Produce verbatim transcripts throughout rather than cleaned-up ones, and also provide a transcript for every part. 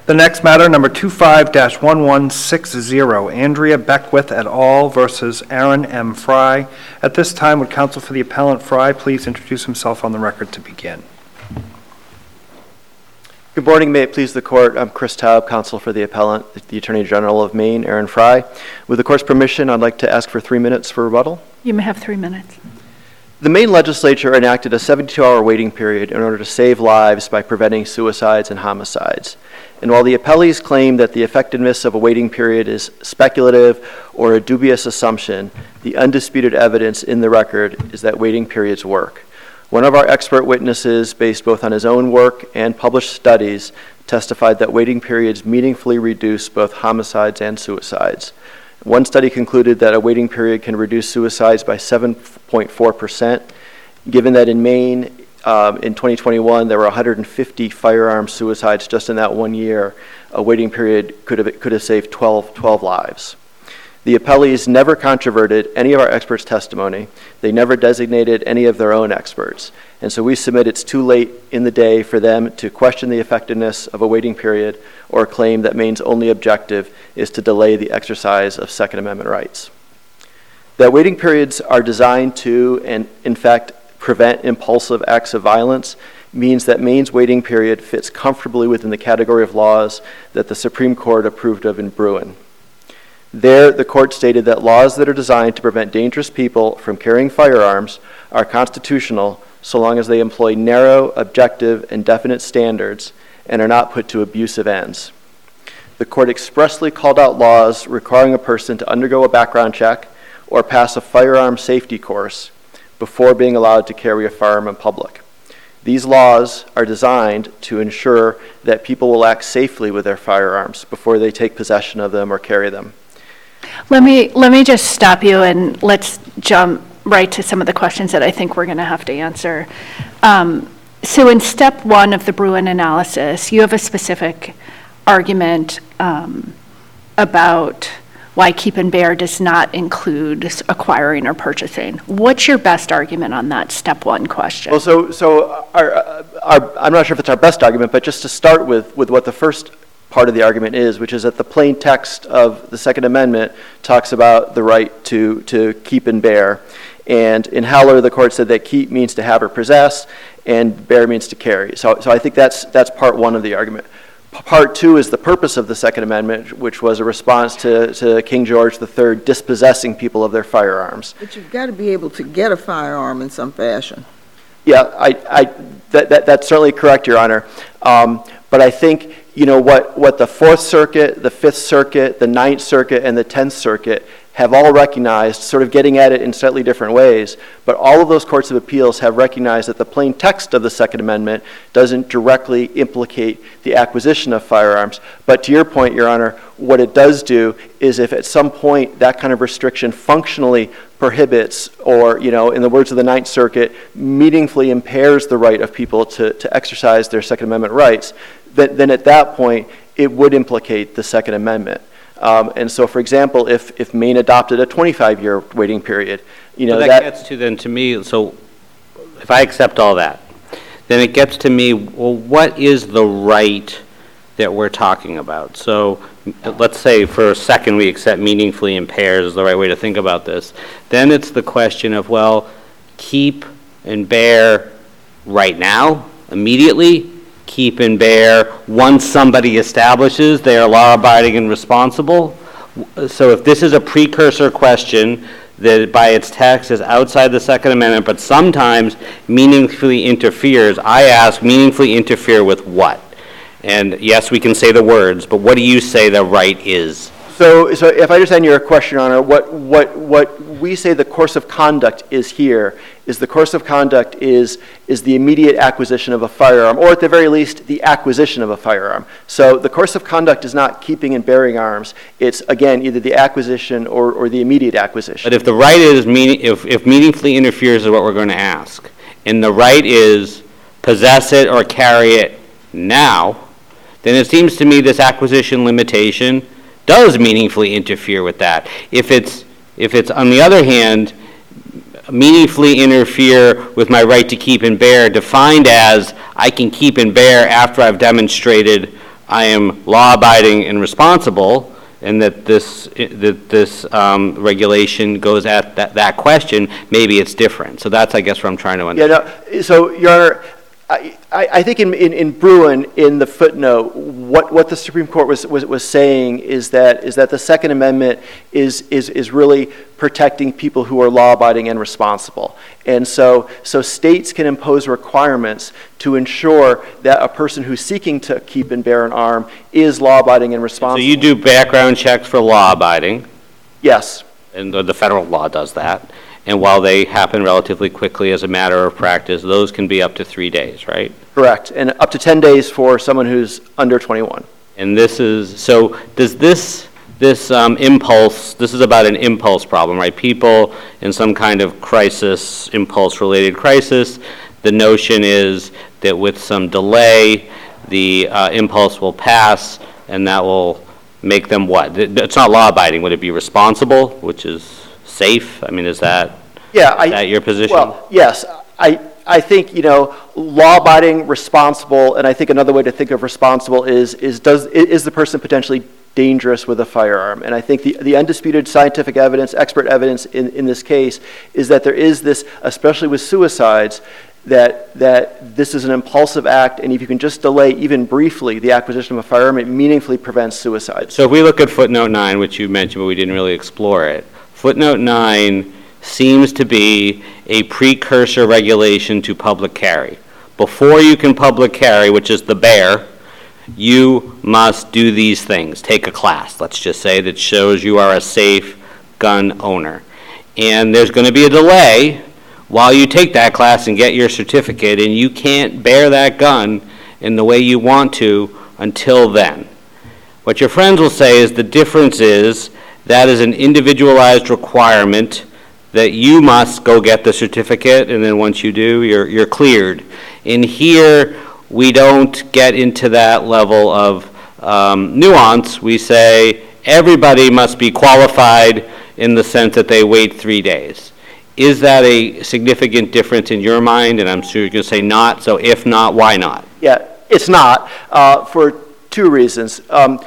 The next matter, number two five dash one one six zero, Andrea Beckwith et al. Versus Aaron M. Fry. At this time, would counsel for the appellant Fry please introduce himself on the record to begin? Good morning. May it please the court. I'm Chris Taub, counsel for the appellant, the Attorney General of Maine, Aaron Fry. With the court's permission, I'd like to ask for three minutes for rebuttal. You may have three minutes. The Maine legislature enacted a seventy-two hour waiting period in order to save lives by preventing suicides and homicides. And while the appellees claim that the effectiveness of a waiting period is speculative or a dubious assumption, the undisputed evidence in the record is that waiting periods work. One of our expert witnesses, based both on his own work and published studies, testified that waiting periods meaningfully reduce both homicides and suicides. One study concluded that a waiting period can reduce suicides by seven point four percent. Given that in Maine, um, in twenty twenty-one, there were one hundred fifty firearm suicides just in that one year, a waiting period could have, could have saved twelve, twelve lives. The appellees never controverted any of our experts' testimony. They never designated any of their own experts. And so we submit it's too late in the day for them to question the effectiveness of a waiting period or claim that Maine's only objective is to delay the exercise of Second Amendment rights. That waiting periods are designed to, and in fact, prevent impulsive acts of violence means that Maine's waiting period fits comfortably within the category of laws that the Supreme Court approved of in Bruin. There, the court stated that laws that are designed to prevent dangerous people from carrying firearms are constitutional so long as they employ narrow, objective, and definite standards and are not put to abusive ends. The court expressly called out laws requiring a person to undergo a background check or pass a firearm safety course before being allowed to carry a firearm in public. These laws are designed to ensure that people will act safely with their firearms before they take possession of them or carry them. Let me let me just stop you and let's jump right to some of the questions that I think we're going to have to answer. Um, so in step one of the Bruin analysis, you have a specific argument um, about why keep and bear does not include acquiring or purchasing. What's your best argument on that step one question? Well, so so our, our, I'm not sure if it's our best argument, but just to start with, with what the first part of the argument is, which is that the plain text of the Second Amendment talks about the right to, to keep and bear. And in Heller, the court said that keep means to have or possess, and bear means to carry. So, so I think that's that's part one of the argument. Part two is the purpose of the Second Amendment, which was a response to, to King George the Third dispossessing people of their firearms. But you've got to be able to get a firearm in some fashion. Yeah, I, I, that, that, that's certainly correct, Your Honor. Um, but I think, you know, what, what the Fourth Circuit, the Fifth Circuit, the Ninth Circuit, and the Tenth Circuit have all recognized, sort of getting at it in slightly different ways, but all of those courts of appeals have recognized that the plain text of the Second Amendment doesn't directly implicate the acquisition of firearms. But to your point, Your Honor, what it does do is if at some point that kind of restriction functionally prohibits or, you know, in the words of the Ninth Circuit, meaningfully impairs the right of people to, to exercise their Second Amendment rights, then, then at that point it would implicate the Second Amendment. Um, and so, for example, if, if Maine adopted a twenty-five year waiting period, you know, so that, that gets to then to me, so if I accept all that, then it gets to me, well, what is the right that we're talking about? So let's say for a second we accept meaningfully impairs is the right way to think about this. Then it's the question of, well, keep and bear right now, immediately, keep and bear once somebody establishes they are law-abiding and responsible. So if this is a precursor question that by its text is outside the Second Amendment, but sometimes meaningfully interferes, I ask, meaningfully interfere with what? And yes, we can say the words, but what do you say the right is? So, so if I understand your question, Your Honor, what, what, what we say the course of conduct is here is the course of conduct is, is the immediate acquisition of a firearm, or at the very least, the acquisition of a firearm. So the course of conduct is not keeping and bearing arms. It's, again, either the acquisition or, or the immediate acquisition. But if the right is, meaning, if, if meaningfully interferes is what we're going to ask, and the right is possess it or carry it now, then it seems to me this acquisition limitation does meaningfully interfere with that. If it's, if it's on the other hand, meaningfully interfere with my right to keep and bear, defined as I can keep and bear after I've demonstrated I am law-abiding and responsible, and that this, that this um, regulation goes at that, that question, maybe it's different. So that's, I guess, what I'm trying to understand. Yeah, no, so, Your Honor, I, I I think in, in, in Bruin, in the footnote, what, what the Supreme Court was, was, was saying is that, is that the Second Amendment is, is, is really protecting people who are law-abiding and responsible. And so, so states can impose requirements to ensure that a person who's seeking to keep and bear an arm is law-abiding and responsible. So you do background checks for law-abiding, Yes. and the the federal law does that, and while they happen relatively quickly as a matter of practice, those can be up to three days, right? Correct, and up to ten days for someone who's under twenty-one. And this is, so does this, this um, impulse, this is about an impulse problem, right? People in some kind of crisis, impulse-related crisis, the notion is that with some delay, the uh, impulse will pass, and that will make them what? Th- It's not law-abiding. Would it be responsible, which is safe? I mean, is that, Yeah, I. is that your position? Well, yes, I, I think, you know, law-abiding, responsible, and I think another way to think of responsible is, is does, is the person potentially dangerous with a firearm? And I think the, the undisputed scientific evidence, expert evidence in, in this case is that there is this, especially with suicides, that, that this is an impulsive act, and if you can just delay even briefly the acquisition of a firearm, it meaningfully prevents suicide. So if we look at footnote nine, which you mentioned, but we didn't really explore it, footnote nine seems to be a precursor regulation to public carry. Before you can public carry, which is the bear, you must do these things. Take a class, let's just say, that shows you are a safe gun owner. And there's going to be a delay while you take that class and get your certificate, and you can't bear that gun in the way you want to until then. What your friends will say is the difference is that is an individualized requirement that you must go get the certificate, and then once you do, you're, you're cleared. In here, we don't get into that level of um, nuance. We say everybody must be qualified in the sense that they wait three days. Is that a significant difference in your mind? And I'm sure you're going to say not, so if not, why not? Yeah, it's not, uh, for two reasons. Um,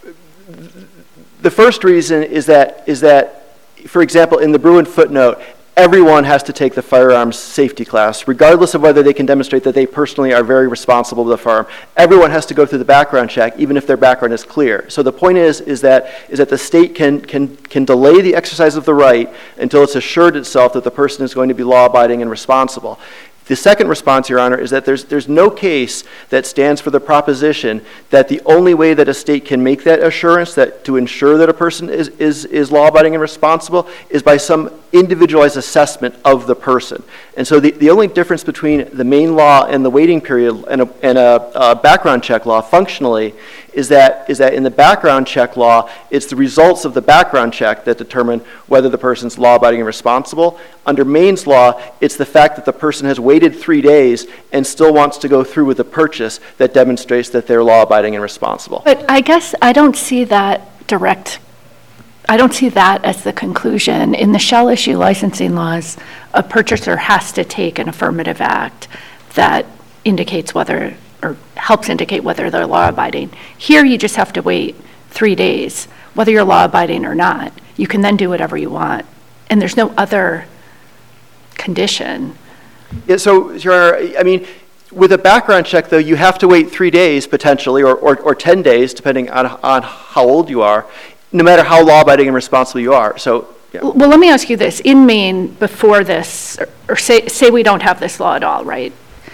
the first reason is that, is that, for example, in the Bruin footnote, everyone has to take the firearms safety class, regardless of whether they can demonstrate that they personally are very responsible with the firearm. Everyone has to go through the background check, even if their background is clear. So the point is, is that is that the state can can can delay the exercise of the right until it's assured itself that the person is going to be law-abiding and responsible. The second response, Your Honor, is that there's there's no case that stands for the proposition that the only way that a state can make that assurance, that to ensure that a person is is, is law-abiding and responsible, is by some individualized assessment of the person. And so the, the only difference between the main law and the waiting period and a, and a, a background check law functionally is that is that in the background check law, it's the results of the background check that determine whether the person's law-abiding and responsible. Under Maine's law, it's the fact that the person has waited three days and still wants to go through with the purchase that demonstrates that they're law-abiding and responsible. But I guess I don't see that direct, I don't see that as the conclusion. In the shell issue licensing laws, a purchaser has to take an affirmative act that indicates whether, or helps indicate whether they're law-abiding. Here, you just have to wait three days, whether you're law-abiding or not. You can then do whatever you want. And there's no other condition. Yeah, so, Your Honor, I mean, with a background check, though, you have to wait three days potentially, or, or, or ten days, depending on, on how old you are, no matter how law-abiding and responsible you are. So, yeah. Well, let me ask you this. In Maine, before this, or, or say, say we don't have this law at all, right?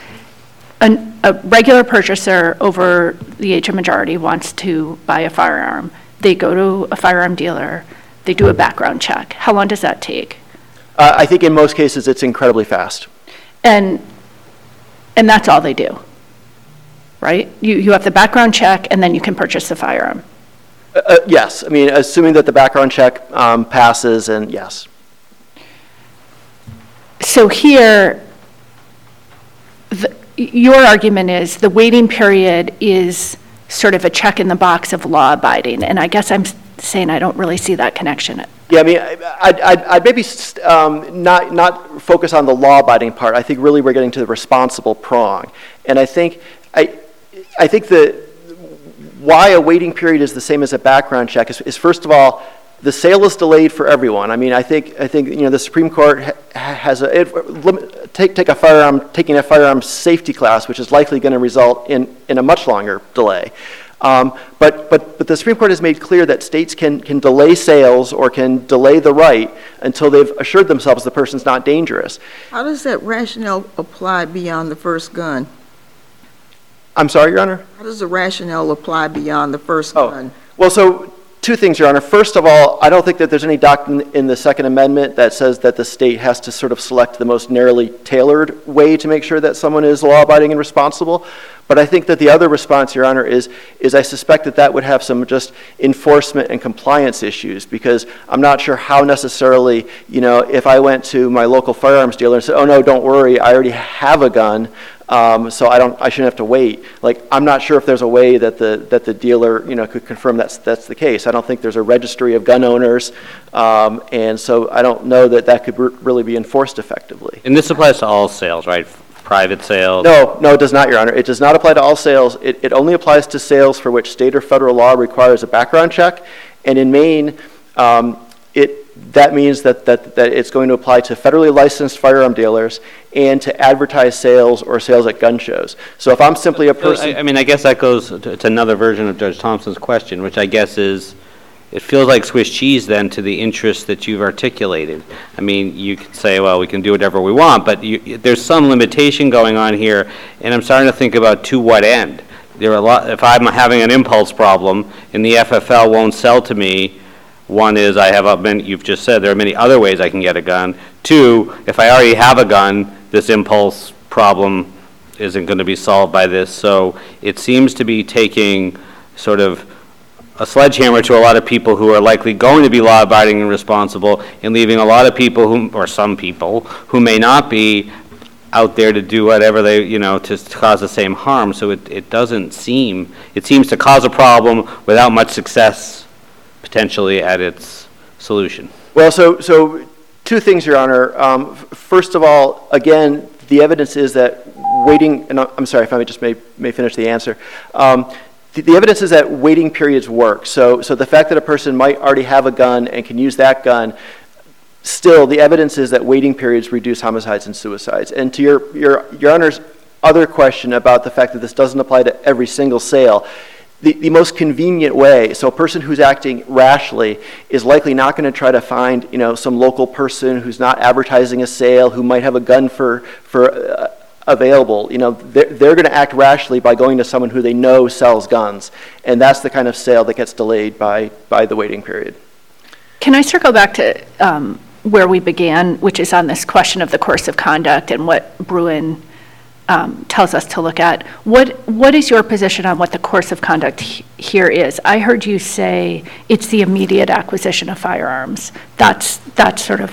An, a regular purchaser over the age of majority wants to buy a firearm. They go to a firearm dealer. They do a background check. How long does that take? Uh, I think in most cases it's incredibly fast. And and that's all they do, right? You you have the background check, and then you can purchase the firearm. Uh, uh, yes, I mean, assuming that the background check um, passes, and yes. So here, the, your argument is the waiting period is sort of a check in the box of law abiding, and I guess I'm saying I don't really see that connection. Yeah, I mean, I'd, I'd, I'd maybe um, not not focus on the law-abiding part. I think really we're getting to the responsible prong, and I think I I think that why a waiting period is the same as a background check is, is first of all, the sale is delayed for everyone. I mean, I think I think you know the Supreme Court ha has a it, limit, take take a firearm taking a firearm safety class, which is likely going to result in in a much longer delay. Um, but but but the Supreme Court has made clear that states can can delay sales or can delay the right until they've assured themselves the person's not dangerous. How does that rationale apply beyond the first gun? I'm sorry, Your Honor? How does the rationale apply beyond the first Oh, gun? well, so two things, Your Honor. First of all, I don't think that there's any doctrine in the Second Amendment that says that the state has to sort of select the most narrowly tailored way to make sure that someone is law-abiding and responsible. But I think that the other response, Your Honor, is, is I suspect that that would have some just enforcement and compliance issues, because I'm not sure how necessarily, you know, if I went to my local firearms dealer and said, oh no, don't worry, I already have a gun, Um, so I don't. I shouldn't have to wait. Like, I'm not sure if there's a way that the that the dealer, you know, could confirm that's that's the case. I don't think there's a registry of gun owners, um, and so I don't know that that could really be enforced effectively. And this applies to all sales, right? Private sales? No, no, it does not, Your Honor. It does not apply to all sales. It it only applies to sales for which state or federal law requires a background check, and in Maine, um, it. That means that, that, that it's going to apply to federally licensed firearm dealers and to advertise sales or sales at gun shows. So if I'm simply a person... I, I mean, I guess that goes to, to another version of Judge Thompson's question, which I guess is, it feels like Swiss cheese then to the interests that you've articulated. I mean, you could say, well, we can do whatever we want, but you, there's some limitation going on here, and I'm starting to think about to what end. There are a lot, if I'm having an impulse problem and the F F L won't sell to me, one is I have a many, you've just said there are many other ways I can get a gun. Two, if I already have a gun, this impulse problem isn't going to be solved by this. So it seems to be taking sort of a sledgehammer to a lot of people who are likely going to be law-abiding and responsible, and leaving a lot of people who, or some people, who may not be out there to do whatever they, you know, to cause the same harm. So it, it doesn't seem, it seems to cause a problem without much success potentially at its solution. Well, so so two things, Your Honor. Um, first of all, again, the evidence is that waiting, and I'm sorry if I just may, may finish the answer. Um, the, the evidence is that waiting periods work. So, so the fact that a person might already have a gun and can use that gun, still the evidence is that waiting periods reduce homicides and suicides. And to your, your, Your Honor's other question about the fact that this doesn't apply to every single sale, The, the most convenient way, so a person who's acting rashly is likely not going to try to find, you know, some local person who's not advertising a sale, who might have a gun for, for uh, available. You know, they're, they're going to act rashly by going to someone who they know sells guns, and that's the kind of sale that gets delayed by, by the waiting period. Can I circle back to um, where we began, which is on this question of the course of conduct and what Bruen Um, tells us to look at. What what is your position on what the course of conduct he here is? I heard you say it's the immediate acquisition of firearms. That's that's sort of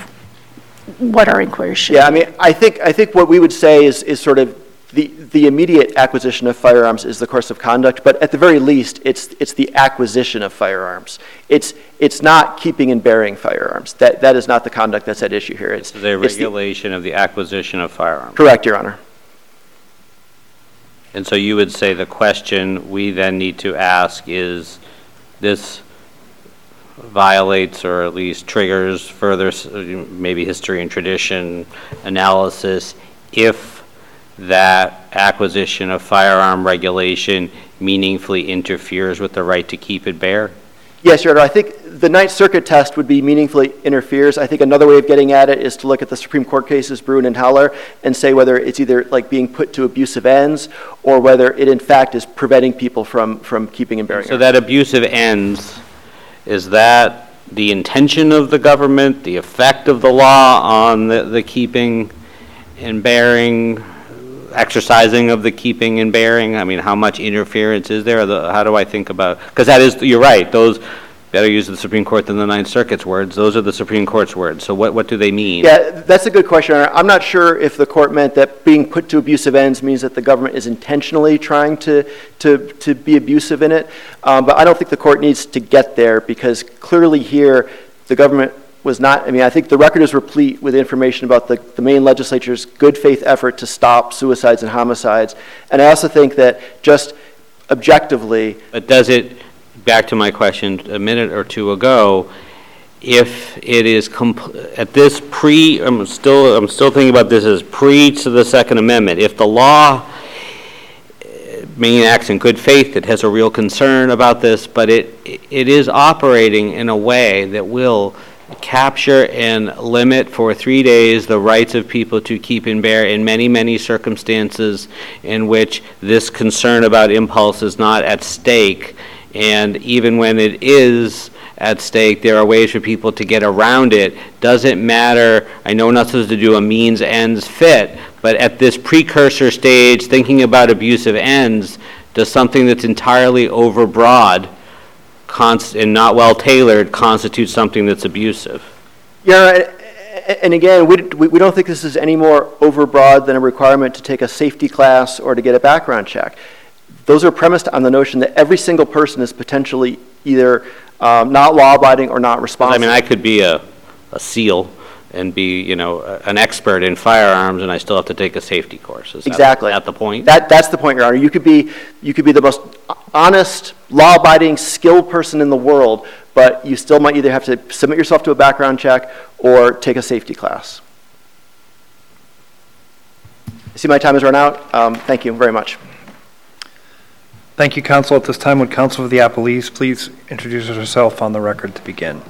what our inquiry should Yeah, be. I mean, I think I think what we would say is is sort of the the immediate acquisition of firearms is the course of conduct, but at the very least, it's it's the acquisition of firearms. It's it's not keeping and bearing firearms. That that is not the conduct that's at issue here. It's The it's regulation of the acquisition of firearms. Correct, Your Honor. And so you would say the question we then need to ask is, this violates or at least triggers further maybe history and tradition analysis if that acquisition of firearm regulation meaningfully interferes with the right to keep and bear? Yes, Your Honor. I think the Ninth Circuit test would be meaningfully interferes. I think another way of getting at it is to look at the Supreme Court cases, Bruen and Heller, and say whether it's either like being put to abusive ends or whether it in fact is preventing people from, from keeping and bearing. So that abusive ends, is that the intention of the government, the effect of the law on the, the keeping and bearing, exercising of the keeping and bearing? I mean, how much interference is there? The, how do I think about, because that is, you're right, those, better use the Supreme Court than the Ninth Circuit's words. Those are the Supreme Court's words. So what, what do they mean? Yeah, that's a good question. I'm not sure if the court meant that being put to abusive ends means that the government is intentionally trying to, to, to be abusive in it. Um, but I don't think the court needs to get there, because clearly here the government was not, I mean, I think the record is replete with information about the, the Maine legislature's good faith effort to stop suicides and homicides. And I also think that just objectively. But does it, back to my question a minute or two ago, if it is, compl- at this pre, I'm still, I'm still thinking about this as pre to the Second Amendment, if the law uh, Maine acts in good faith, it has a real concern about this, but it, it is operating in a way that will capture and limit for three days the rights of people to keep and bear in many, many circumstances in which this concern about impulse is not at stake. And even when it is at stake, there are ways for people to get around it. Doesn't matter, I know we're not supposed to do a means ends fit, but at this precursor stage, thinking about abusive ends, does something that's entirely overbroad const- and not well tailored constitute something that's abusive? Yeah, and, and again, we, we we don't think this is any more overbroad than a requirement to take a safety class or to get a background check. Those are premised on the notion that every single person is potentially either um, not law-abiding or not responsible. I mean, I could be a, a SEAL and be, you know, a- an expert in firearms, and I still have to take a safety course. Is that- Exactly. At the point? That, that's the point, Your Honor. You could be, you could be the most honest, law-abiding, skilled person in the world, but you still might either have to submit yourself to a background check or take a safety class. I see my time has run out. Um, thank you very much. Thank you, counsel. At this time, would counsel for the appellees please introduce herself on the record to begin?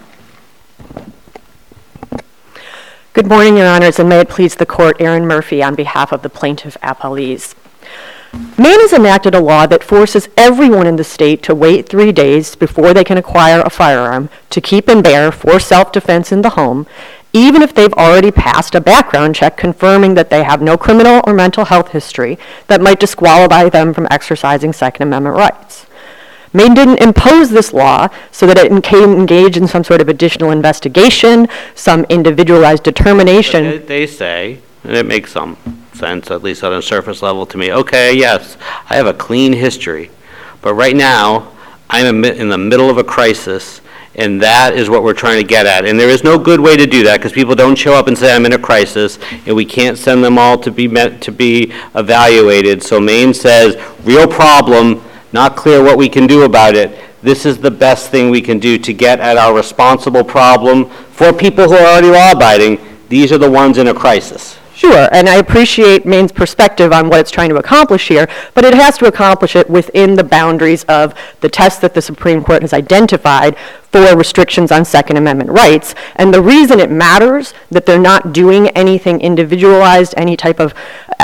Good morning, Your Honors, and may it please the Court, Erin Murphy on behalf of the plaintiff appellees. Maine has enacted a law that forces everyone in the state to wait three days before they can acquire a firearm to keep and bear for self-defense in the home, even if they've already passed a background check confirming that they have no criminal or mental health history that might disqualify them from exercising Second Amendment rights. Maine didn't impose this law so that it can engage in some sort of additional investigation, some individualized determination. They, they say, and it makes some sense, at least on a surface level to me, okay, yes, I have a clean history, but right now, I'm in the middle of a crisis, and that is what we're trying to get at. And there is no good way to do that, because people don't show up and say, I'm in a crisis, and we can't send them all to be meant to be evaluated. So Maine says, real problem, not clear what we can do about it. This is the best thing we can do to get at our responsible problem for people who are already law-abiding. These are the ones in a crisis. Sure, and I appreciate Maine's perspective on what it's trying to accomplish here, but it has to accomplish it within the boundaries of the test that the Supreme Court has identified for restrictions on Second Amendment rights. And the reason it matters that they're not doing anything individualized, any type of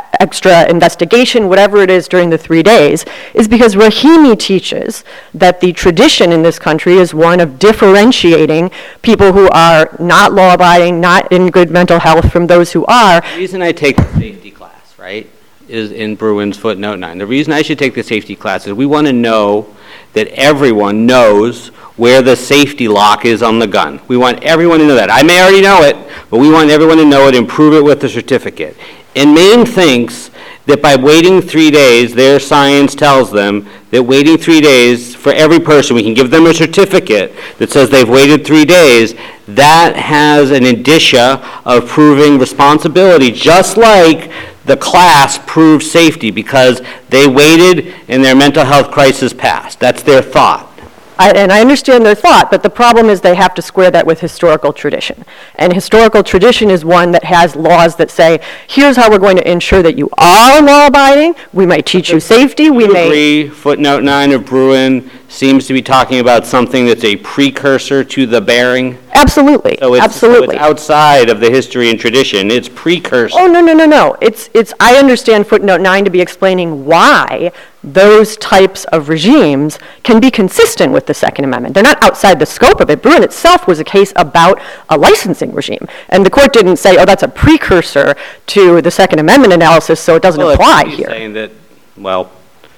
extra investigation, whatever it is during the three days, is because Rahimi teaches that the tradition in this country is one of differentiating people who are not law-abiding, not in good mental health from those who are. The reason I take the safety class, right, is in Bruin's footnote nine. The reason I should take the safety class is we want to know that everyone knows where the safety lock is on the gun. We want everyone to know that. I may already know it, but we want everyone to know it and prove it with the certificate. And Maine thinks that by waiting three days, their science tells them that waiting three days for every person, we can give them a certificate that says they've waited three days, that has an indicia of proving responsibility, just like the class proved safety because they waited and their mental health crisis passed. That's their thought. I, and I understand their thought, but the problem is they have to square that with historical tradition. And historical tradition is one that has laws that say, here's how we're going to ensure that you are law-abiding. We might teach you safety. We You may agree footnote nine of Bruin seems to be talking about something that's a precursor to the bearing? absolutely, So it's, so absolutely. it's outside of the history and tradition. It's precursor. Oh, no, no, no, no. It's, it's, I understand footnote nine to be explaining why those types of regimes can be consistent with the Second Amendment. They're not outside the scope of it. Bruin itself was a case about a licensing regime. And the court didn't say, oh, that's a precursor to the Second Amendment analysis, so it doesn't Well, if apply he's here. saying that, well,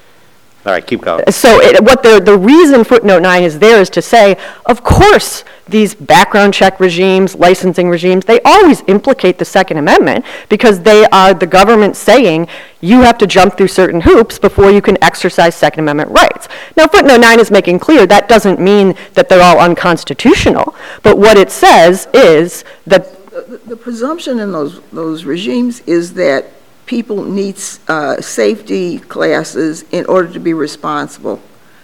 all right, keep going. So it, what the, the reason footnote nine is there is to say, of course, these background check regimes, licensing regimes, they always implicate the Second Amendment because they are the government saying you have to jump through certain hoops before you can exercise Second Amendment rights. Now, footnote nine is making clear that doesn't mean that they're all unconstitutional, but what it says is that The the presumption in those, those regimes is that people need uh, safety classes in order to be responsible.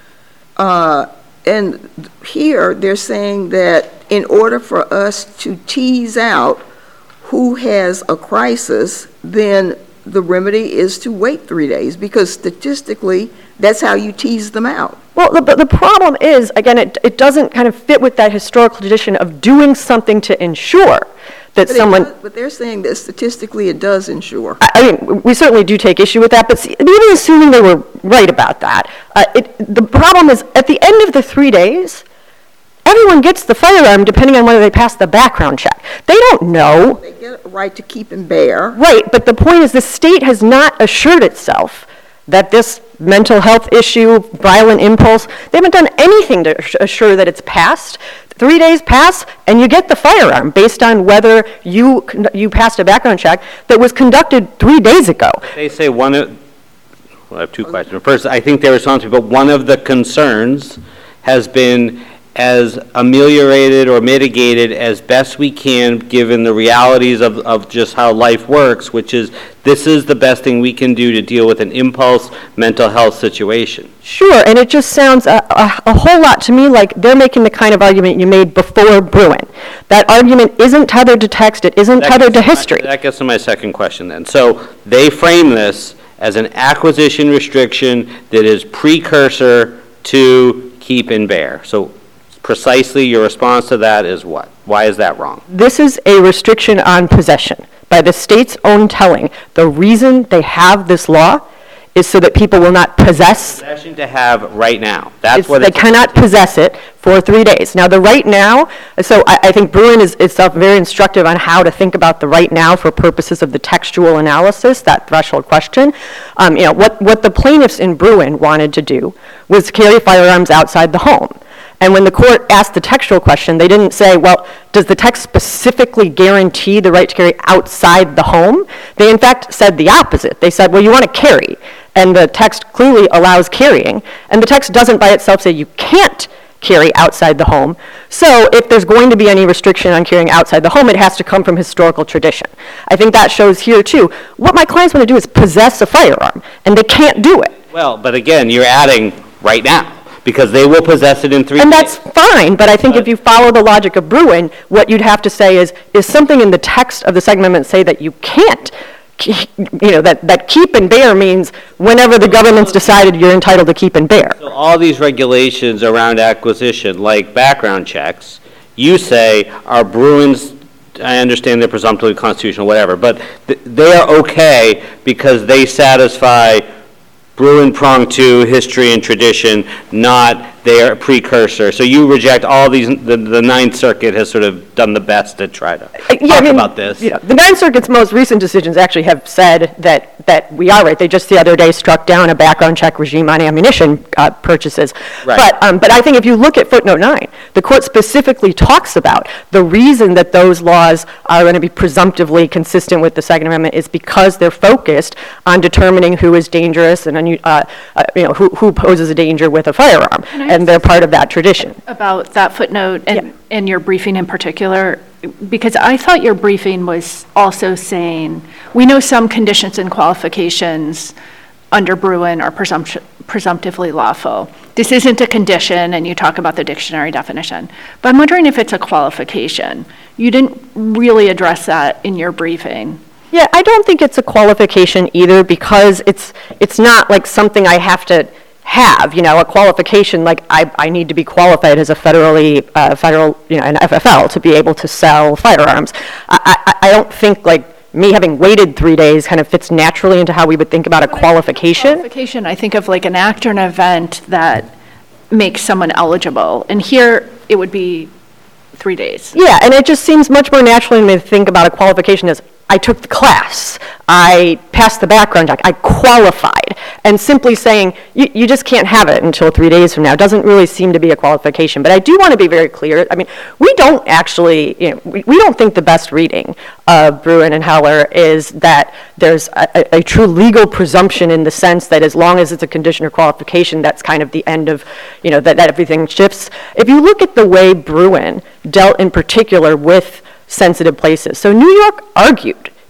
Uh, and here they're saying that in order for us to tease out who has a crisis, then the remedy is to wait three days because statistically, that's how you tease them out. Well, the, but the problem is, again, it, it doesn't kind of fit with that historical tradition of doing something to ensure that But it someone... does- But they're saying that statistically it does ensure. I I mean, we certainly do take issue with that, but see, even assuming they were right about that, uh, it, the problem is, at the end of the three days, everyone gets the firearm depending on whether they pass the background check. They don't know. They get a right to keep and bear. Right, but the point is the state has not assured itself that this mental health issue, violent impulse, they haven't done anything to ass- assure that it's passed. Three days pass, and you get the firearm based on whether you con- you passed a background check that was conducted three days ago. They say one of, well, I have two questions. First, I think they're responsible, but one of the concerns has been as ameliorated or mitigated as best we can, given the realities of, of just how life works, which is this is the best thing we can do to deal with an impulse mental health situation. Sure, and it just sounds a, a, a whole lot to me like they're making the kind of argument you made before Bruin. That argument isn't tethered to text, it isn't That tethered to gets my- history. That gets to my second question then. So they frame this as an acquisition restriction that is precursor to keep and bear. So precisely your response to that is what? Why is that wrong? This is a restriction on possession. By the state's own telling, the reason they have this law is so that people will not possess. Possession to have right now. That's It's- what They it's. cannot possess it for three days. Now, the right now, so I, I think Bruin is itself very instructive on how to think about the right now for purposes of the textual analysis, that threshold question. Um, you know, what, what the plaintiffs in Bruin wanted to do was carry firearms outside the home. And when the court asked the textual question, they didn't say, well, does the text specifically guarantee the right to carry outside the home? They in fact said the opposite. They said, well, you want to carry, and the text clearly allows carrying, and the text doesn't by itself say you can't carry outside the home. So if there's going to be any restriction on carrying outside the home, it has to come from historical tradition. I think that shows here too. What my clients want to do is possess a firearm, and they can't do it. Well, but again, you're adding right now, because they will possess it in three days. And that's fine, but I think if you follow the logic of Bruin, what you'd have to say is, is something in the text of the Second Amendment say that you can't, ke- you know, that, that keep and bear means whenever the government's decided you're entitled to keep and bear. So all these regulations around acquisition, like background checks, you say are Bruin's, I understand they're presumptively constitutional, whatever, but th- they are okay because they satisfy Bruin prong two, history and tradition, not their precursor. So you reject all these, the, the Ninth Circuit has sort of done the best to try to Yeah, I talk mean, about this. You know, the Ninth Circuit's most recent decisions actually have said that, that we are right. They just the other day struck down a background check regime on ammunition uh, purchases. Right. But, um, but I think if you look at footnote nine, the court specifically talks about the reason that those laws are going to be presumptively consistent with the Second Amendment is because they're focused on determining who is dangerous and unu- uh, uh, you know, who, who poses a danger with a firearm. I And they're part of that tradition. About that footnote Yeah. and, and your briefing in particular, because I thought your briefing was also saying, we know some conditions and qualifications under Bruin are presumption, presumptively lawful. This isn't a condition, and you talk about the dictionary definition. But I'm wondering if it's a qualification. You didn't really address that in your briefing. Yeah, I don't think it's a qualification either because it's, it's not like something I have to have, you know, a qualification like I, I need to be qualified as a federally, uh, federal, you know, an F F L to be able to sell firearms. I, I, I don't think like me having waited three days kind of fits naturally into how we would think about a qualification. Qualification, I think of like an act or an event that makes someone eligible. And here, it would be three days. Yeah, and it just seems much more natural to me to think about a qualification as I took the class, I passed the background check, I qualified. And simply saying, you, you just can't have it until three days from now doesn't really seem to be a qualification. But I do want to be very clear. I mean, we don't actually, you know, we, we don't think the best reading of Bruin and Heller is that there's a, a, a true legal presumption in the sense that as long as it's a condition or qualification, that's kind of the end of, you know, that, that everything shifts. If you look at the way Bruin dealt in particular with sensitive places. So New York argued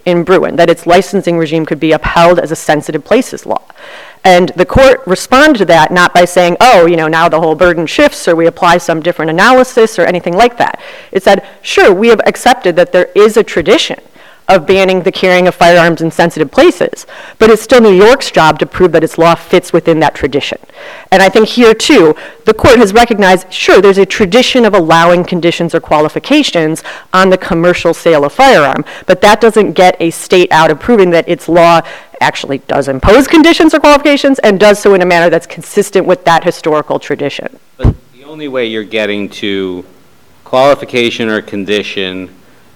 in Bruin, that its licensing regime could be upheld as a sensitive places law. And the court responded to that not by saying, oh, you know, now the whole burden shifts or we apply some different analysis or anything like that. It said, sure, we have accepted that there is a tradition of banning the carrying of firearms in sensitive places, but it's still New York's job to prove that its law fits within that tradition. And I think here, too, the court has recognized, sure, there's a tradition of allowing conditions or qualifications on the commercial sale of firearm, but that doesn't get a state out of proving that its law actually does impose conditions or qualifications and does so in a manner that's consistent with that historical tradition. But the only way you're getting to qualification or condition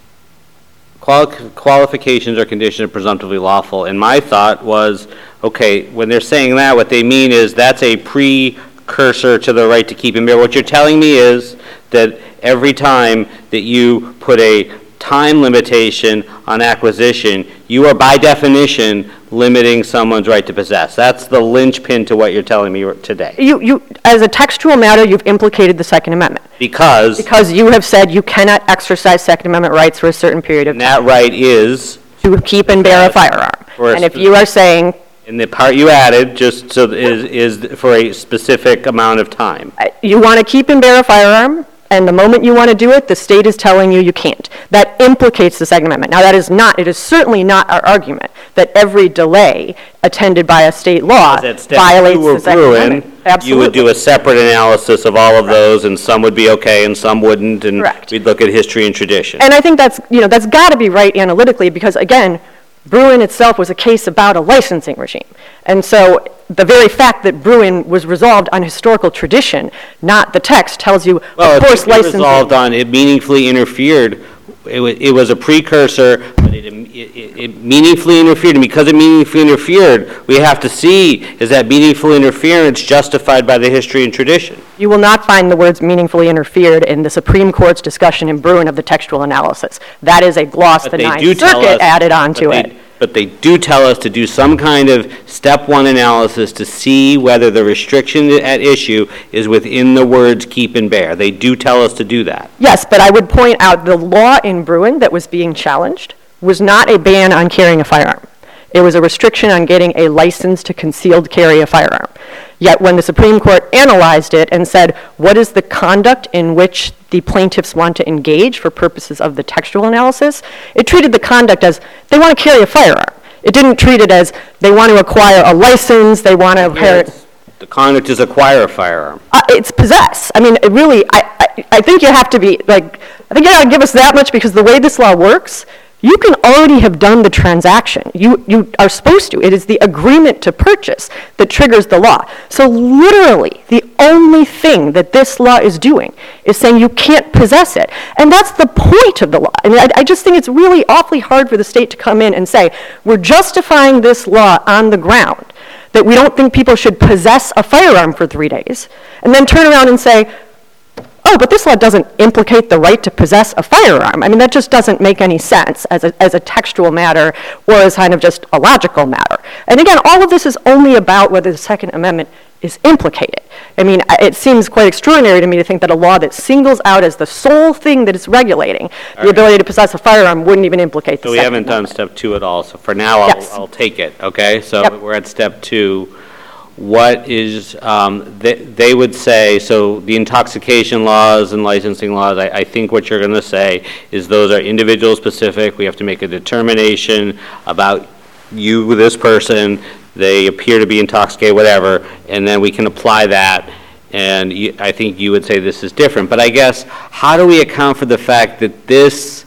Quali- qualifications or conditions are presumptively lawful. And my thought was, okay, when they're saying that, what they mean is that's a precursor to the right to keep and bear. What you're telling me is that every time that you put a time limitation on acquisition, you are by definition limiting someone's right to possess. That's the linchpin to what you're telling me today. You, you, as a textual matter, you've implicated the Second Amendment. Because? Because you have said you cannot exercise Second Amendment rights for a certain period of And time. that right is? To keep and bear a firearm. For a And if you are saying, And the part you added, just so is, is for a specific amount of time. uh, you want to keep and bear a firearm, and the moment you want to do it, the state is telling you you can't. That implicates the Second Amendment. Now, that is not, it is certainly not our argument that every delay attended by a state law At step violates two or the Second Bruin, Amendment. you Absolutely. would do a separate analysis of all of those, and some would be okay and some wouldn't, and Correct. we'd look at history and tradition. And I think that's, you know, that's got to be right analytically because, again, Bruin itself was a case about a licensing regime. And so the very fact that Bruin was resolved on historical tradition, not the text, tells you, Well, of course, it's licensing. resolved on, it meaningfully interfered. It was, it was a precursor, but it, it, it meaningfully interfered, and because it meaningfully interfered, we have to see, is that meaningful interference justified by the history and tradition? You will not find the words meaningfully interfered in the Supreme Court's discussion in Bruin of the textual analysis. That is a gloss But the they Ninth do tell Circuit us- added onto but it. they- But they do tell us to do some kind of step one analysis to see whether the restriction at issue is within the words keep and bear. They do tell us to do that. Yes, but I would point out the law in Bruin that was being challenged was not a ban on carrying a firearm. It was a restriction on getting a license to concealed carry a firearm. Yet when the Supreme Court analyzed it and said, what is the conduct in which the plaintiffs want to engage for purposes of the textual analysis, it treated the conduct as they want to carry a firearm. It didn't treat it as they want to acquire a license, they want to acquire. The conduct is acquire a firearm. Uh, it's possess. I mean, it really, I, I, I think you have to be, like, I think you got to give us that much because the way this law works, you can already have done the transaction. You, you are supposed to. It is the agreement to purchase that triggers the law. So literally, the only thing that this law is doing is saying you can't possess it. And that's the point of the law. I mean, I, I just think it's really awfully hard for the state to come in and say, we're justifying this law on the ground that we don't think people should possess a firearm for three days, and then turn around and say, oh, but this law doesn't implicate the right to possess a firearm. I mean, that just doesn't make any sense as a, as a textual matter or as kind of just a logical matter. And again, all of this is only about whether the Second Amendment is implicated. I mean, it seems quite extraordinary to me to think that a law that singles out as the sole thing that it's regulating the ability to possess a firearm wouldn't even implicate the So we Second haven't done Amendment. step two at all, so for now, I'll, Yes. I'll take it, okay? So Yep. we're at step two. What is, um, they, they would say, so the intoxication laws and licensing laws, I, I think what you're going to say is those are individual specific. We have to make a determination about you, this person, they appear to be intoxicated, whatever, and then we can apply that. And you, I think you would say this is different. But I guess, how do we account for the fact that this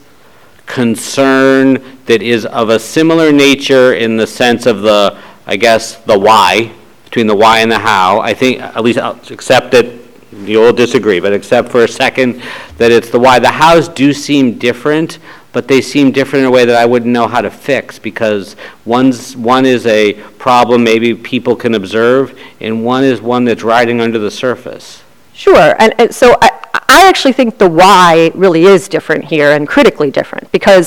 concern that is of a similar nature in the sense of the, I guess, the why, between the why and the how, I think, at least I'll accept that you'll disagree, but accept for a second that it's the why. The hows do seem different, but they seem different in a way that I wouldn't know how to fix, because one's, one is a problem maybe people can observe, and one is one that's riding under the surface. Sure, and, and so I, I actually think the why really is different here and critically different, because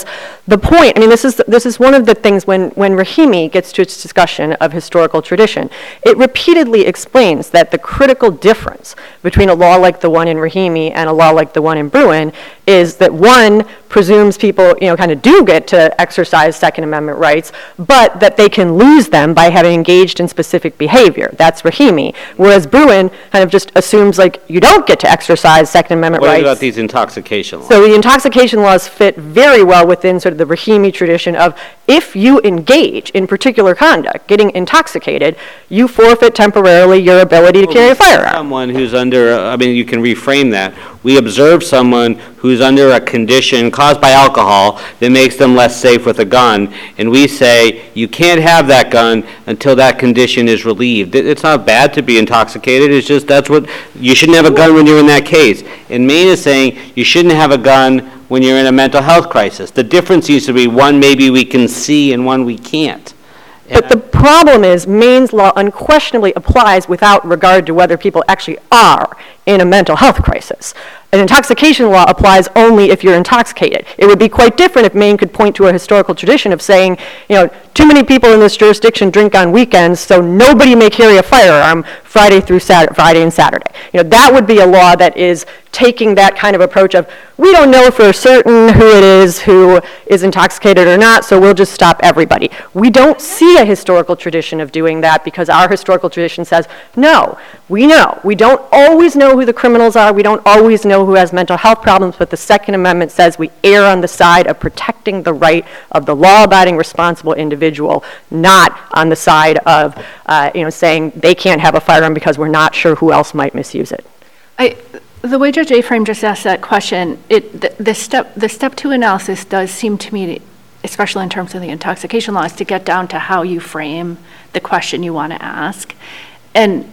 the point, I mean, this is, this is one of the things when, when Rahimi gets to its discussion of historical tradition, it repeatedly explains that the critical difference between a law like the one in Rahimi and a law like the one in Bruin is that one presumes people, you know, kind of do get to exercise Second Amendment rights, but that they can lose them by having engaged in specific behavior. That's Rahimi. Whereas Bruin kind of just assumes, like, you don't get to exercise Second Amendment What rights. about these intoxication laws? So the intoxication laws fit very well within sort of the Rahimi tradition of if you engage in particular conduct, getting intoxicated, you forfeit temporarily your ability to carry a firearm. Someone who's under, I mean, you can reframe that. We observe someone who's under a condition caused by alcohol that makes them less safe with a gun, and we say, you can't have that gun until that condition is relieved. It- It's not bad to be intoxicated, it's just that's what, you shouldn't have a gun when you're in that case. And Maine is saying, you shouldn't have a gun when you're in a mental health crisis. The difference seems to be one maybe we can see and one we can't. But the problem is Maine's law unquestionably applies without regard to whether people actually are in a mental health crisis. An intoxication law applies only if you're intoxicated. It would be quite different if Maine could point to a historical tradition of saying, you know, too many people in this jurisdiction drink on weekends, so nobody may carry a firearm Friday through Saturday, Friday and Saturday. You know, that would be a law that is taking that kind of approach of, we don't know for certain who it is who is intoxicated or not, so we'll just stop everybody. We don't see a historical tradition of doing that because our historical tradition says, no, we know. We don't always know who the criminals are. We don't always know who has mental health problems, but the Second Amendment says we err on the side of protecting the right of the law-abiding, responsible individual, not on the side of, uh, you know, saying they can't have a firearm because we're not sure who else might misuse it. I, the way Judge Aframe just asked that question, it, the, the step, the step two analysis does seem to me, especially in terms of the intoxication laws, to get down to how you frame the question you want to ask. And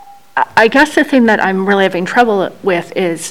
I guess the thing that I'm really having trouble with is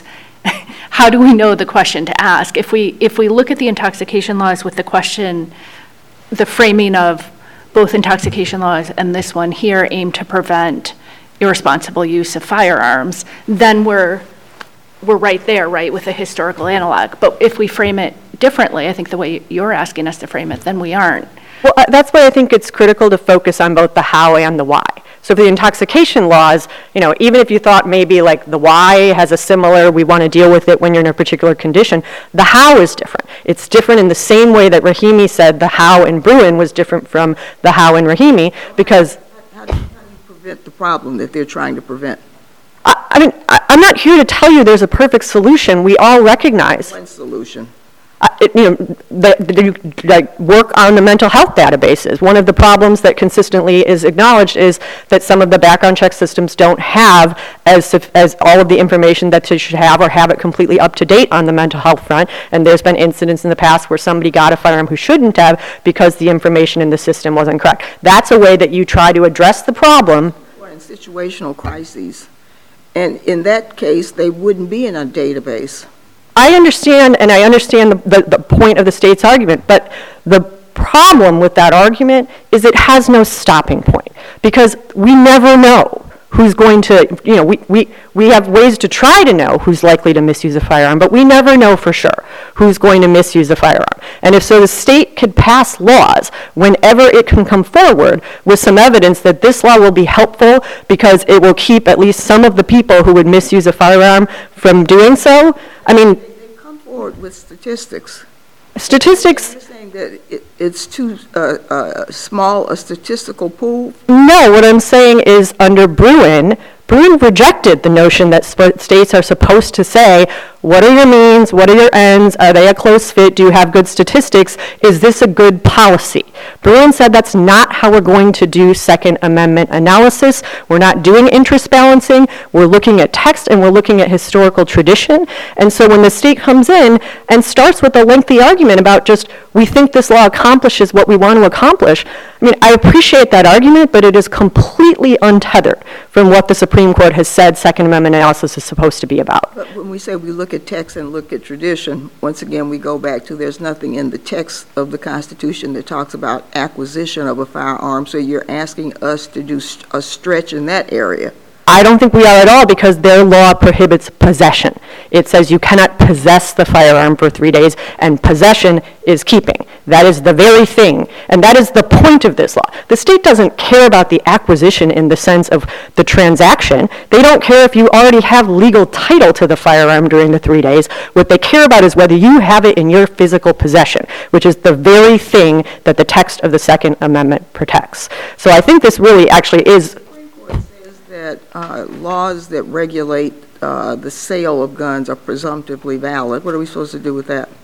how do we know the question to ask? If we, if we look at the intoxication laws with the question, the framing of both intoxication laws and this one here aim to prevent irresponsible use of firearms, then we're, we're right there, right, with a historical analog. But if we frame it differently, I think the way you're asking us to frame it, then we aren't. Well, uh, that's why I think it's critical to focus on both the how and the why. So for the intoxication laws, you know, even if you thought maybe like the why has a similar, we want to deal with it when you're in a particular condition, the how is different. It's different in the same way that Rahimi said the how in Bruin was different from the how in Rahimi, because How do, how do you prevent the problem that they're trying to prevent? I, I mean, I, I'm not here to tell you there's a perfect solution. We all recognize. One solution. Uh, it, you know, the, the, you, like, work on the mental health databases. One of the problems that consistently is acknowledged is that some of the background check systems don't have as, as all of the information that they should have or have it completely up to date on the mental health front. And there's been incidents in the past where somebody got a firearm who shouldn't have because the information in the system wasn't correct. That's a way that you try to address the problem. Or in situational crises. And in that case, they wouldn't be in a database. I understand, and I understand the, the, the point of the state's argument, but the problem with that argument is it has no stopping point, because we never know who's going to, you know, we, we, we have ways to try to know who's likely to misuse a firearm, but we never know for sure who's going to misuse a firearm. And if so, the state could pass laws whenever it can come forward with some evidence that this law will be helpful because it will keep at least some of the people who would misuse a firearm from doing so. I mean, They come forward with statistics. statistics, You're saying that it, it's too uh, uh, small a statistical pool? no, what I'm saying is under Bruin, Bruin rejected the notion that sp- states are supposed to say, what are your means, what are your ends, are they a close fit, do you have good statistics, is this a good policy? Bruin said that's not how we're going to do Second Amendment analysis. We're not doing interest balancing, we're looking at text and we're looking at historical tradition. And so when the state comes in and starts with a lengthy argument about just, we think this law accomplishes what we want to accomplish, I mean, I appreciate that argument, but it is completely untethered from what the Supreme Court has said Second Amendment analysis is supposed to be about. But when we say we look at text and look at tradition, once again, we go back to there's nothing in the text of the Constitution that talks about acquisition of a firearm, so you're asking us to do st- a stretch in that area. I don't think we are at all, because their law prohibits possession. It says you cannot possess the firearm for three days, and possession is keeping. That is the very thing, and that is the point of this law. The state doesn't care about the acquisition in the sense of the transaction. They don't care if you already have legal title to the firearm during the three days. What they care about is whether you have it in your physical possession, which is the very thing that the text of the Second Amendment protects. So I think this really actually is that uh, laws that regulate uh, the sale of guns are presumptively valid. What are we supposed to do with that?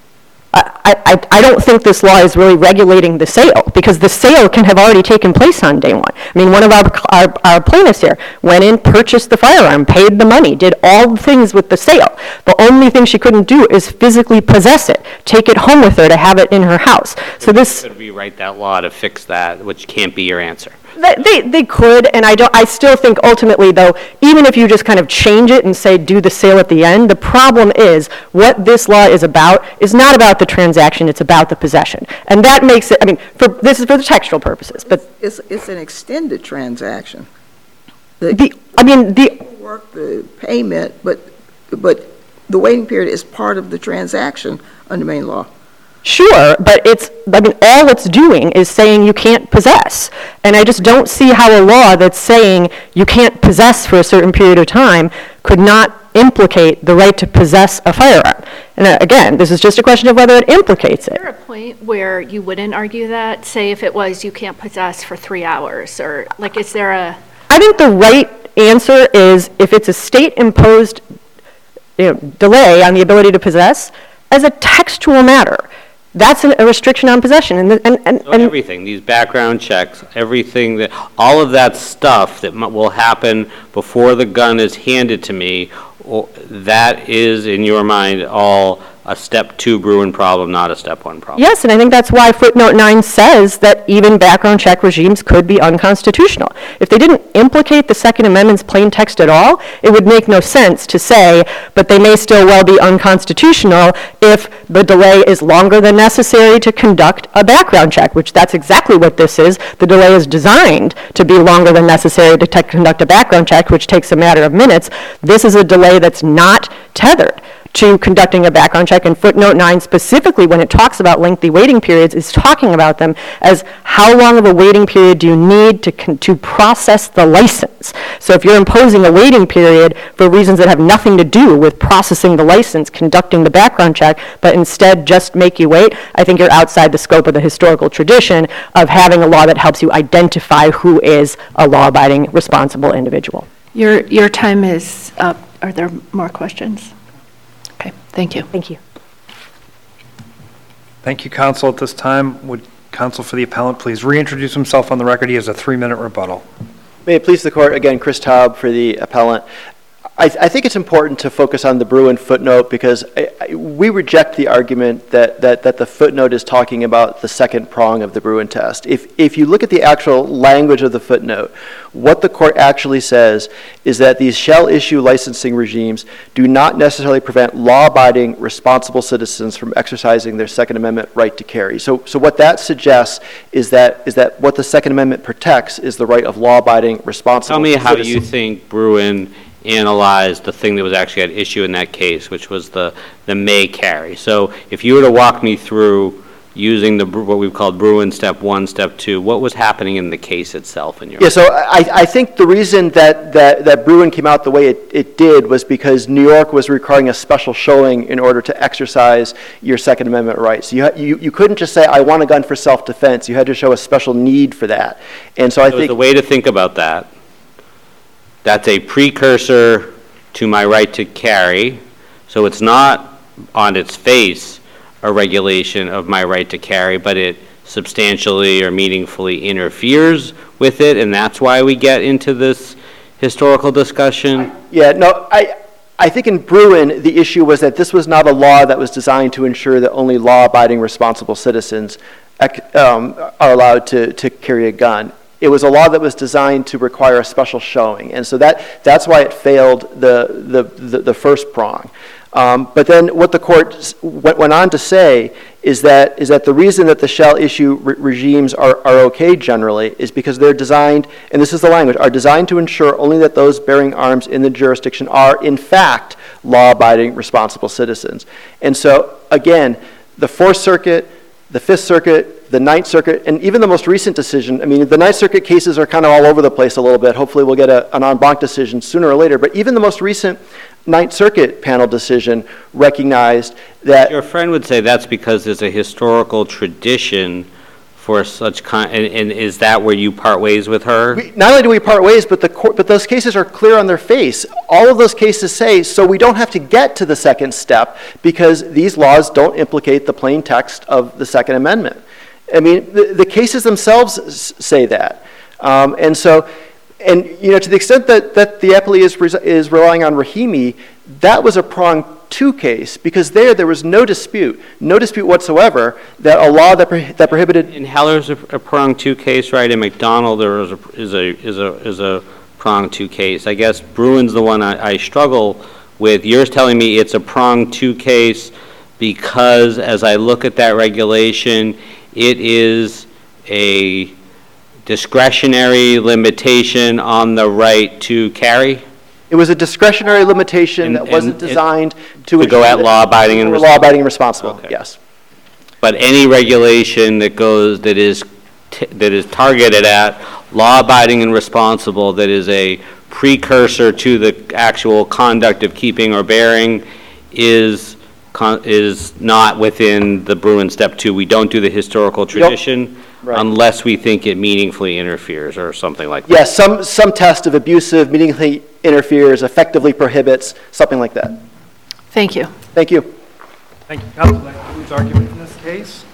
I, I, I don't think this law is really regulating the sale, because the sale can have already taken place on day one. I mean, one of our, our, our plaintiffs here went in, purchased the firearm, paid the money, did all the things with the sale. The only thing she couldn't do is physically possess it, take it home with her to have it in her house. So this Could rewrite that law to fix that, which can't be your answer. They, they, they could, and I don't. I still think ultimately, though, even if you just kind of change it and say do the sale at the end, the problem is what this law is about is not about the transaction; it's about the possession, and that makes it. I mean, for this is for the textual purposes, but It's, it's an extended transaction. The, the. I mean, the. work the payment, but, but the waiting period is part of the transaction under Maine law. Sure, but it's, I mean, all it's doing is saying you can't possess. And I just don't see how a law that's saying you can't possess for a certain period of time could not implicate the right to possess a firearm. And uh, again, this is just a question of whether it implicates Is it. there a point where you wouldn't argue that? Say if it was you can't possess for three hours, or like, is there a... I think the right answer is if it's a state-imposed you know, delay on the ability to possess, as a textual matter, that's an, a restriction on possession. And, and, and, So and everything, these background checks, everything that, all of that stuff that mu- will happen before the gun is handed to me, or, that is, in your mind, all a step two Bruin problem, not a step one problem. yes, and I think that's why footnote nine says that even background check regimes could be unconstitutional. If they didn't implicate the Second Amendment's plain text at all, it would make no sense to say, but they may still well be unconstitutional if the delay is longer than necessary to conduct a background check, which that's exactly what this is. The delay is designed to be longer than necessary to te- conduct a background check, which takes a matter of minutes. This is a delay that's not tethered to conducting a background check, and footnote nine specifically, when it talks about lengthy waiting periods, is talking about them as how long of a waiting period do you need to con- to process the license. So if you're imposing a waiting period for reasons that have nothing to do with processing the license, conducting the background check, but instead just make you wait, I think you're outside the scope of the historical tradition of having a law that helps you identify who is a law-abiding, responsible individual. Your, your time is up. Are there more questions? Okay, thank you. Thank you. Thank you, counsel. At this time, would counsel for the appellant please reintroduce himself on the record? He has a three-minute rebuttal. May it please the court, again, Chris Taub for the appellant. I, I think it's important to focus on the Bruin footnote because I, I, we reject the argument that, that, that the footnote is talking about the second prong of the Bruin test. If, if you look at the actual language of the footnote, what the court actually says is that these shall issue licensing regimes do not necessarily prevent law-abiding, responsible citizens from exercising their Second Amendment right to carry. So, so what that suggests is that, is that what the Second Amendment protects is the right of law-abiding, responsible Tell me how citizens. you think Bruin analyzed the thing that was actually at issue in that case, which was the, the may carry. So if you were to walk me through using the what we've called Bruin step one, step two, what was happening in the case itself in your Yeah, so I, I think the reason that, that, that Bruin came out the way it, it did was because New York was requiring a special showing in order to exercise your Second Amendment rights. You, ha- you, you couldn't just say, I want a gun for self-defense. You had to show a special need for that. And so I So think... the way to think about that, that's a precursor to my right to carry, so it's not on its face a regulation of my right to carry, but it substantially or meaningfully interferes with it, and that's why we get into this historical discussion. Yeah, no, I, I think in Bruin, the issue was that this was not a law that was designed to ensure that only law-abiding, responsible citizens um, are allowed to, to carry a gun. It was a law that was designed to require a special showing. And so that, that's why it failed the, the, the, the first prong. Um, but then what the court s- went, went on to say is that, is that the reason that the shall issue re- regimes are, are okay generally is because they're designed, and this is the language, are designed to ensure only that those bearing arms in the jurisdiction are in fact law-abiding responsible citizens. And so again, the Fourth Circuit, the Fifth Circuit, the Ninth Circuit, and even the most recent decision, I mean, the Ninth Circuit cases are kind of all over the place a little bit. Hopefully we'll get a, an en banc decision sooner or later. But even the most recent Ninth Circuit panel decision recognized that... Your friend would say that's because there's a historical tradition for such kind, and, and is that where you part ways with her? We, not only do we part ways, but the court, but those cases are clear on their face. All of those cases say, so we don't have to get to the second step because these laws don't implicate the plain text of the Second Amendment. I mean, the, the cases themselves s- say that. Um, and so, and you know, to the extent that, that the appellee is, res- is relying on Rahimi, that was a prong two case, because there, there was no dispute, no dispute whatsoever that a law that, pro- that prohibited... In Heller's a, a prong two case, right? In McDonald, there was a, is a, is a, is a prong two case. I guess Bruin's the one I, I struggle with. You're telling me it's a prong two case because as I look at that regulation, it is a discretionary limitation on the right to carry? It was a discretionary limitation And- that wasn't and it- designed to... to go ensure at that law-abiding and people were responsible. law-abiding and responsible, Okay. yes. But any regulation that goes, that is, t- that is targeted at law-abiding and responsible, that is a precursor to the actual conduct of keeping or bearing, is, con- is not within the Bruin Step Two. We don't do the historical tradition Right. unless we think it meaningfully interferes or something like that. Yes, some, some test of abusive, meaningfully interferes, effectively prohibits, something like that. Thank you. Thank you. Thank you, counsel. That concludes argument in this case.